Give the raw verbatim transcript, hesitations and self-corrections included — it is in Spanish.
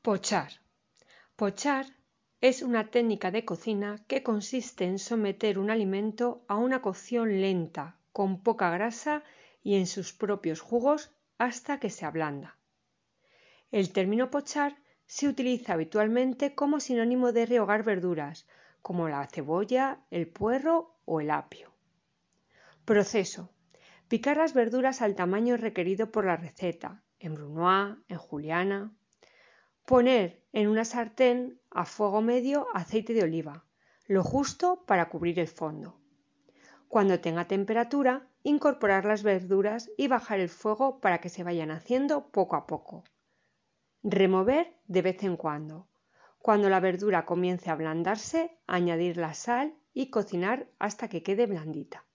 Pochar. Pochar es una técnica de cocina que consiste en someter un alimento a una cocción lenta, con poca grasa y en sus propios jugos hasta que se ablanda. El término pochar se utiliza habitualmente como sinónimo de rehogar verduras, como la cebolla, el puerro o el apio. Proceso: picar las verduras al tamaño requerido por la receta, en brunoise, en juliana. Poner en una sartén a fuego medio aceite de oliva, lo justo para cubrir el fondo. Cuando tenga temperatura, incorporar las verduras y bajar el fuego para que se vayan haciendo poco a poco. Remover de vez en cuando. Cuando la verdura comience a ablandarse, añadir la sal y cocinar hasta que quede blandita.